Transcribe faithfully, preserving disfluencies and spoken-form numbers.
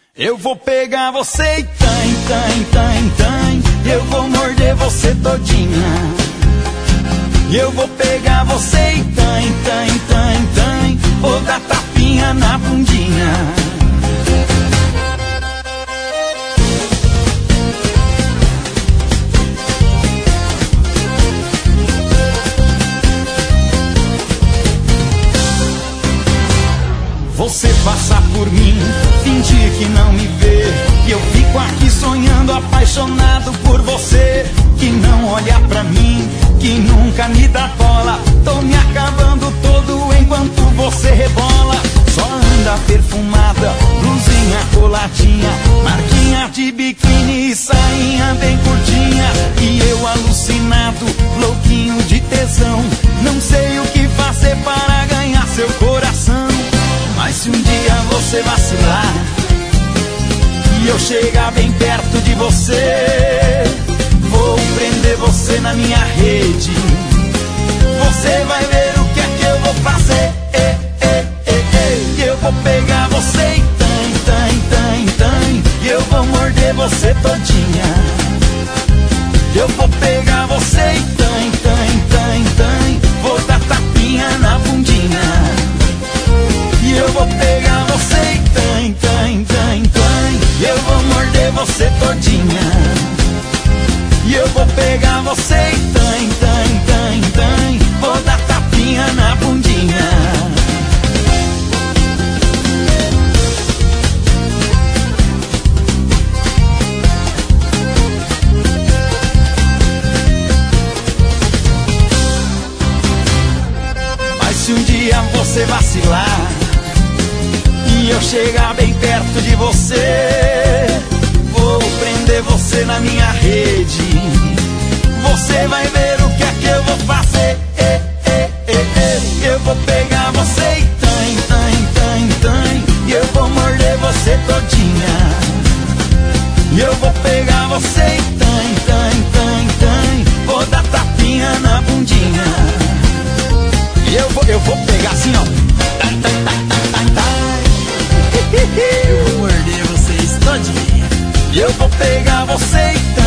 Eu vou pegar você e tan, tan, tan, tan. Eu vou morder você todinha. Eu vou pegar você e tan, tan, tan, tan. Vou dar tapinha na bundinha. Você passa por mim, fingir que não me vê, e eu fico aqui sonhando, apaixonado por você, que não olha pra mim, que nunca me dá bola. Tô me acabando todo enquanto você rebola. Só anda perfumada, blusinha coladinha, marquinha de biquíni e sainha bem curtinha. E eu alucinado, louquinho de tesão, não sei o que fazer para ganhar seu coração. Mas se um dia você vacilar e eu chegar bem perto de você, vou prender você na minha rede. Você vai ver o que é que eu vou fazer. E, e, e, e. Eu vou pegar você e tan, tan, tan, tan. E eu vou morder você todinha. Eu vou pegar você e tan, tan, tan, tan. Vou dar tapinha na bundinha. E eu vou pegar você e tan, tan, tan, tan. E eu vou morder você todinha. E eu vou pegar você e tan, tan, tan, tan. Vou dar tapinha na bundinha. Mas se um dia você vacilar e eu chegar bem perto de você, vou prender você na minha rede. Você vai ver o que é que eu vou fazer. E, e, e, e. Eu vou pegar você e tan, tan, tan, tan. E eu vou morder você todinha. E eu vou pegar você e tan, tan, tan, tan. Vou dar tapinha na bundinha. E eu vou, eu vou pegar assim, ó. Tan, tan, tan, tan, tan. Eu vou morder vocês todinha. E eu vou pegar você e